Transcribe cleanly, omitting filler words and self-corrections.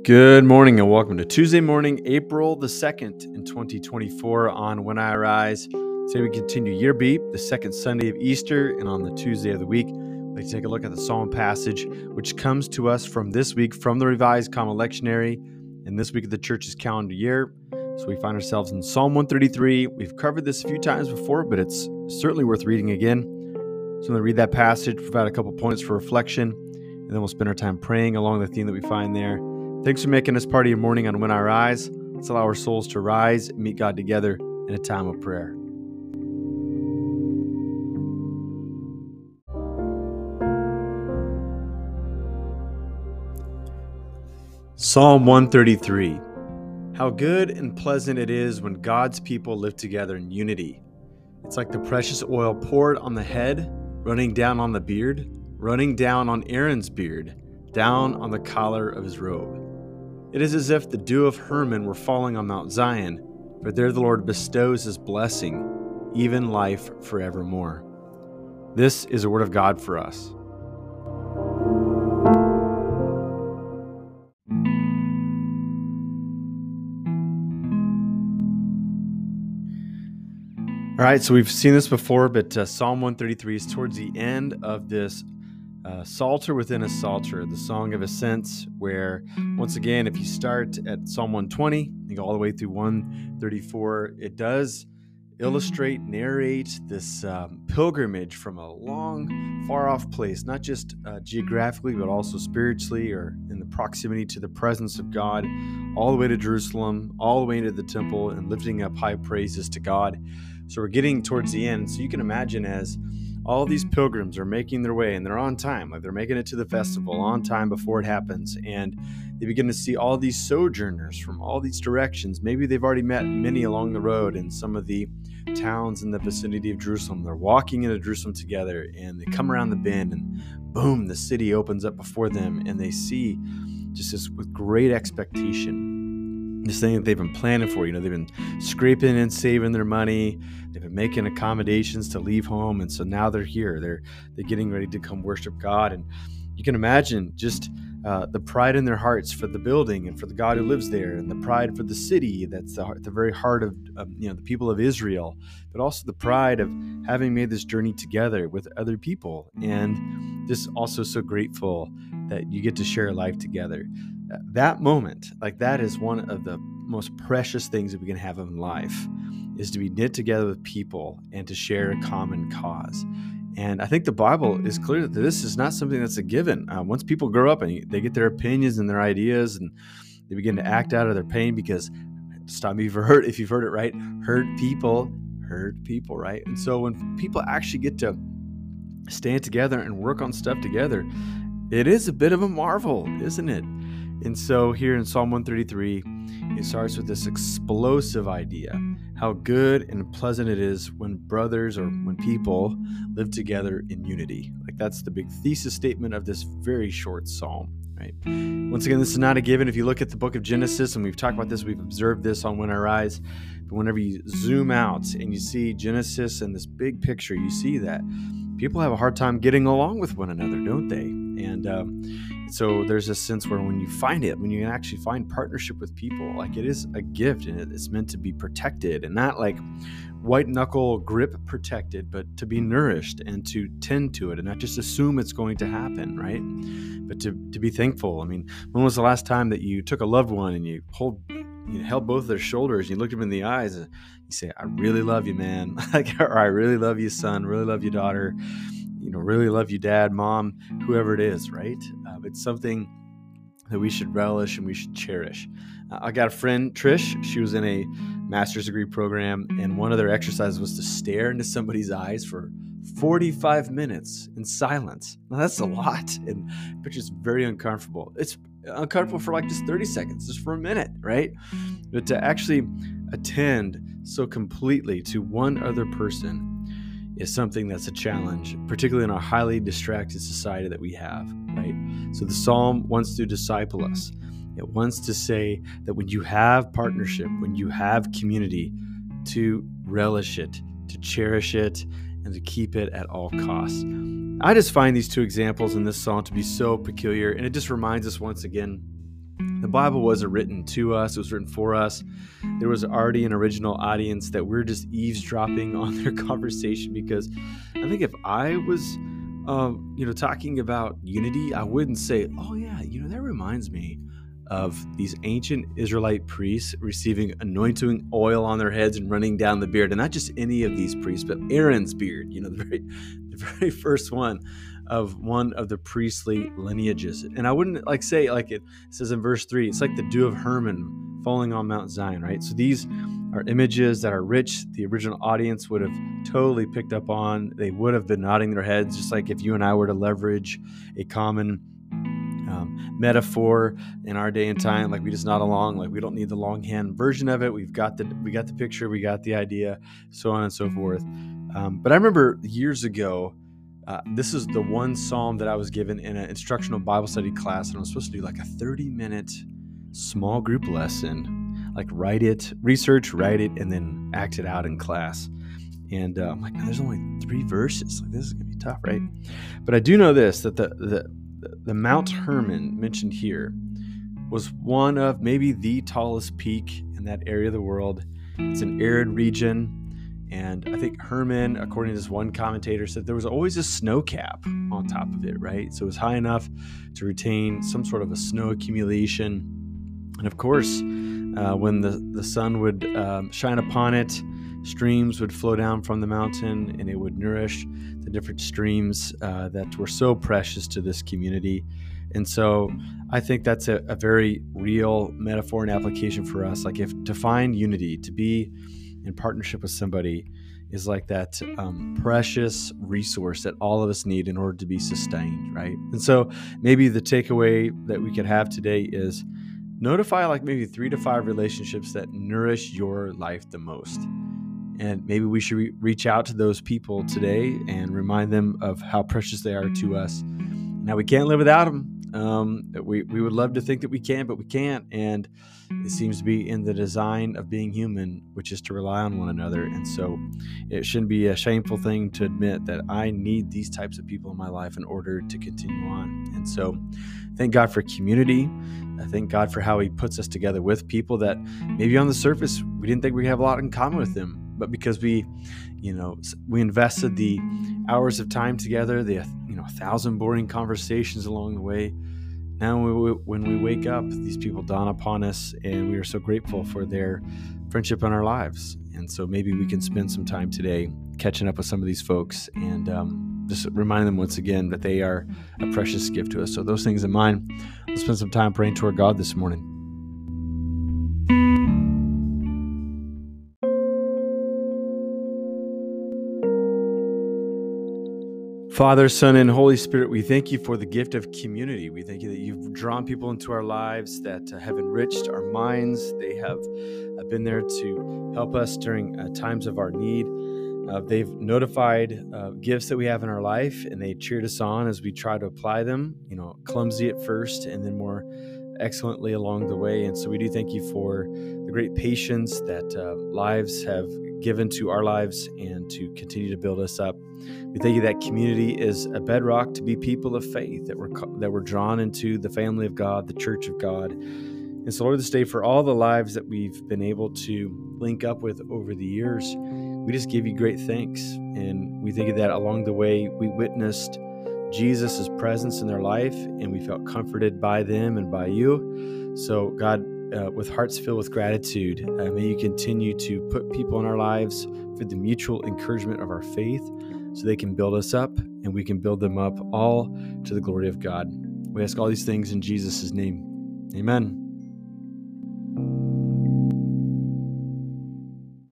Good morning and welcome to Tuesday morning, April the 2nd in 2024 on When I Arise. Today we continue Year Beat, the second Sunday of Easter, and on the Tuesday of the week, let's take a look at the Psalm passage, which comes to us from this week from the Revised Common Lectionary, and this week of the church's calendar year. So we find ourselves in Psalm 133. We've covered this a few times before, but it's certainly worth reading again. So I'm going to read that passage, provide a couple points for reflection, and then we'll spend our time praying along the theme that we find there. Thanks for making us part of your morning on When I Rise. Let's allow our souls to rise and meet God together in a time of prayer. Psalm 133. How good and pleasant it is when God's people live together in unity. It's like the precious oil poured on the head, running down on the beard, running down on Aaron's beard, down on the collar of his robe. It is as if the dew of Hermon were falling on Mount Zion, for there the Lord bestows his blessing, even life forevermore. This is a word of God for us. All right, so we've seen this before, but Psalm 133 is towards the end of this Psalter within a Psalter, the Song of Ascents, where, once again, if you start at Psalm 120, you go all the way through 134, it does illustrate, narrate this pilgrimage from a long, far-off place, not just geographically, but also spiritually or in the proximity to the presence of God, all the way to Jerusalem, all the way into the temple, and lifting up high praises to God. So we're getting towards the end, so you can imagine as all these pilgrims are making their way, and they're on time, like they're making it to the festival on time before it happens, and they begin to see all these sojourners from all these directions. Maybe they've already met many along the road in some of the towns in the vicinity of Jerusalem. They're walking into Jerusalem together, and they come around the bend, and boom, the city opens up before them, and they see just this with great expectation, this thing that they've been planning for. They've been scraping and saving their money. They've been making accommodations to leave home. And so now they're here. They're getting ready to come worship God. And you can imagine just the pride in their hearts for the building and for the God who lives there, and the pride for the city that's the very heart of the people of Israel, but also the pride of having made this journey together with other people, and just also so grateful that you get to share life together. That moment, like that, is one of the most precious things that we can have in life, is to be knit together with people and to share a common cause. And I think the Bible is clear that this is not something that's a given. Once people grow up and they get their opinions and their ideas, and they begin to act out of their pain, because, stop me if you've heard it right, hurt people, right? And so when people actually get to stand together and work on stuff together, it is a bit of a marvel, isn't it? And so here in Psalm 133, it starts with this explosive idea, how good and pleasant it is when brothers or when people live together in unity. Like, that's the big thesis statement of this very short psalm, right? Once again, this is not a given. If you look at the book of Genesis, and we've talked about this, we've observed this on When I Rise, but whenever you zoom out and you see Genesis and this big picture, you see that people have a hard time getting along with one another, don't they? And so there's a sense where when you can actually find partnership with people, like, it is a gift, and it's meant to be protected, and not like white knuckle grip protected, but to be nourished and to tend to it, and not just assume it's going to happen, right? But to be thankful. I mean, when was the last time that you took a loved one and you held both their shoulders, and you looked them in the eyes, and you say, "I really love you, man," or "I really love you, son," "really love you, daughter," "really love you, dad, mom," whoever it is, right? It's something that we should relish and we should cherish. I got a friend, Trish. She was in a master's degree program, and one of their exercises was to stare into somebody's eyes for 45 minutes in silence. Now, that's a lot, and it's just very uncomfortable. It's uncomfortable for like just 30 seconds, just for a minute, right? But to actually attend so completely to one other person is something that's a challenge, particularly in our highly distracted society that we have, right? So the psalm wants to disciple us. It wants to say that when you have partnership, when you have community, to relish it, to cherish it, and to keep it at all costs. I just find these two examples in this psalm to be so peculiar, and it just reminds us once again the Bible wasn't written to us, it was written for us. There was already an original audience that we're just eavesdropping on their conversation, because I think if I was talking about unity, I wouldn't say, oh yeah, that reminds me of these ancient Israelite priests receiving anointing oil on their heads and running down the beard. And not just any of these priests, but Aaron's beard, the very first one of the priestly lineages. And I wouldn't say, like it says in verse 3, it's like the dew of Hermon falling on Mount Zion, right? So these are images that are rich. The original audience would have totally picked up on. They would have been nodding their heads, just like if you and I were to leverage a common metaphor in our day and time. Like, we just nod along. Like, we don't need the longhand version of it. We got the picture, we got the idea, so on and so forth. But I remember years ago, this is the one psalm that I was given in an instructional Bible study class, and I was supposed to do like a 30-minute small group lesson, like research, write it, and then act it out in class. And I'm like, man, there's only 3 verses. Like, this is gonna be tough, right? But I do know this, that the Mount Hermon mentioned here was one of maybe the tallest peak in that area of the world. It's an arid region. And I think Hermon, according to this one commentator, said there was always a snow cap on top of it, right? So it was high enough to retain some sort of a snow accumulation. And of course, when the sun would shine upon it, streams would flow down from the mountain, and it would nourish the different streams that were so precious to this community. And so I think that's a very real metaphor and application for us. Like, if to find unity, to be in partnership with somebody, is like that precious resource that all of us need in order to be sustained, right? And so maybe the takeaway that we could have today is notify like maybe 3 to 5 relationships that nourish your life the most. And maybe we should reach out to those people today and remind them of how precious they are to us. Now, we can't live without them. We would love to think that we can, but we can't. And it seems to be in the design of being human, which is to rely on one another. And so it shouldn't be a shameful thing to admit that I need these types of people in my life in order to continue on. And so thank God for community. I thank God for how he puts us together with people that maybe on the surface we didn't think we have a lot in common with them. But because we invested the hours of time together, the 1,000 boring conversations along the way, now when we wake up, these people dawn upon us, and we are so grateful for their friendship in our lives. And so maybe we can spend some time today catching up with some of these folks and just remind them once again that they are a precious gift to us. So those things in mind, let's spend some time praying to our God this morning. Father, Son, and Holy Spirit, we thank you for the gift of community. We thank you that you've drawn people into our lives that have enriched our minds. They have been there to help us during times of our need. They've notified gifts that we have in our life, and they cheered us on as we try to apply them, clumsy at first and then more excellently along the way. And so we do thank you for the great patience that lives have given to our lives and to continue to build us up. We thank you that community is a bedrock to be people of faith, that we're drawn into the family of God, the church of God. And so, Lord, this day, for all the lives that we've been able to link up with over the years, we just give you great thanks. And we thank you that along the way, we witnessed Jesus' presence in their life, and we felt comforted by them and by you. So, God, with hearts filled with gratitude, may you continue to put people in our lives for the mutual encouragement of our faith, so they can build us up and we can build them up, all to the glory of God. We ask all these things in Jesus' name. Amen.